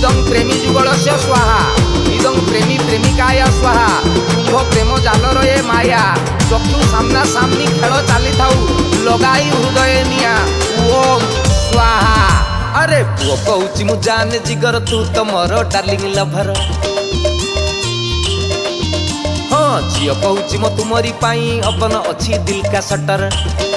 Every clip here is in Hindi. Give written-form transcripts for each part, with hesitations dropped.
इदं प्रेमी जुगलस्य स्वाहा इदं प्रेमी प्रेमिकाय स्वाहा कुंभ प्रेम जालर ए माया चक्षु सामना सामनी खेल चली थाऊ लगाई हृदय निया ओम स्वाहा। अरे पुओ कहूची मु जाने जिगर तू तो मोर डार्लिंग लभर हाँ झील कहूची मो तुमरी पाई अपन अच्छी दिल का सटर।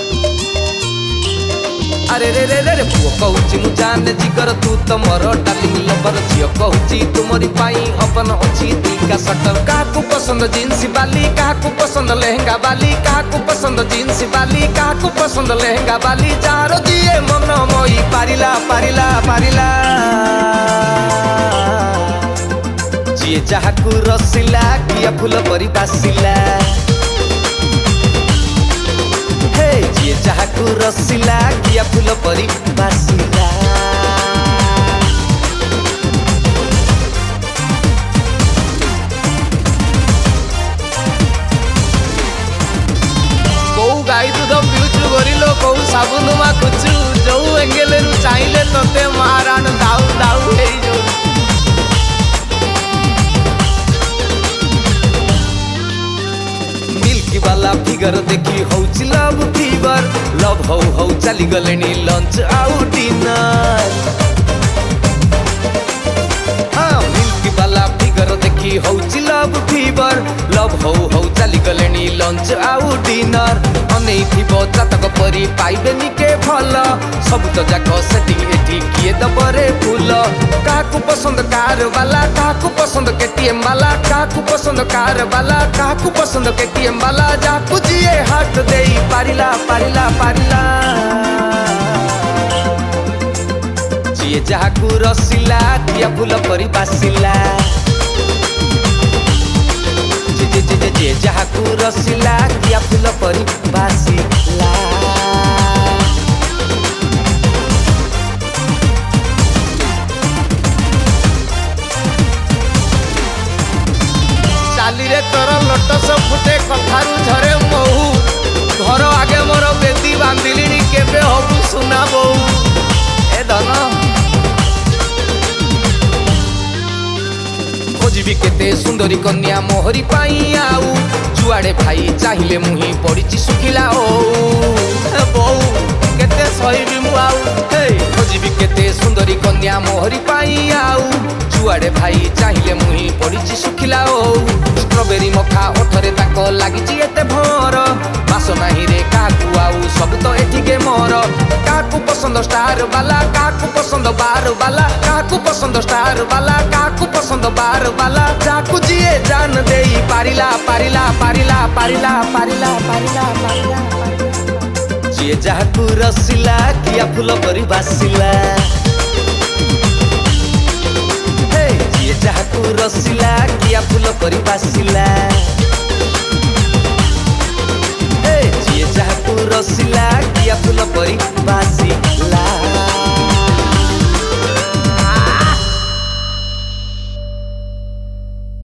अरे रे रे रे पुओ कहूची मु जाने जिगर तू तो मोर डार्लिंग लवर झील कहूची तुमरी पाई अपन अच्छी दिल का सटर। काकू पसंद जींस बाली काकू पसंद लहंगा बाली काकू पसंद जींस बाली काकू पसंद लहंगा बाली जार दिए मन मोई पारिला पारिला पारिला जी जहाकू रसिला किया फूल परी बासिला जी जहाकू रसिला किया फूल परी बासिला। कौ गाई दूध पिउचु गरिलो कौ साबुन माखुचु जो एंगेले रु चाहिले तते मारान दाउ दाउ हेई जो मिल्की वाला फिगर देखी होउची लव फीवर लव हो चली गलेनी लंच आउ डिनर। हाँ मिल्की वाला फिगर देखी होउची लव फीवर लव हो चली गलेनी लंच आउ डिनर। अनेई थिबो जातक परी पाइबेनी के भल सब तो जाक सेटिंग एठी किए दबरे फूल। काकू पसंद कार वाला काकू पसंद केटीएम वाला काकू पसंद कार वाला काकू पसंद केटीएम वाला जाकू जिए हाथ देई पारिला पारिला पारिला जिए जाकू रसिला किया फूल परी बासिला जे जाकू रसिला किया फूल परी बासिला। चाली रे तोर लोटस फुटे कथारू झरे महू घर आगे मोर बेदी बांधिली केबे हबु सुना बहु ए धन खोजी केते सुंदरी कन्या मोहरी पाई आऊ जुआड़े भाई चाहिए मुही पड़ी सुखिला ओ बहु केते सही मु आऊ खोजी केते सुंदरी कन्या मोहरी पाई आऊ जुआड़े भाई चाहिए मुही पड़ी सुखिला ओ स्ट्रॉबेरी मखा ओठरे ताक लागिची एते भर मास नाही रे काकू आऊ सब तो एठिके मोर। काकू पसंद स्टार वाला काकू पसंद बार वाला काकू पसंद स्टार वाला काकू पसंद बार वाला जाकू जिए जान देई पारिला पारिला पारिला पारिला पारिला पारिला पारिला जिए जाकू रसिला किया फूल परी बासिला जिए जाकू रसिला किया फूल परी बासिला जिए जाकू रसिला किया फूल परी बासिला।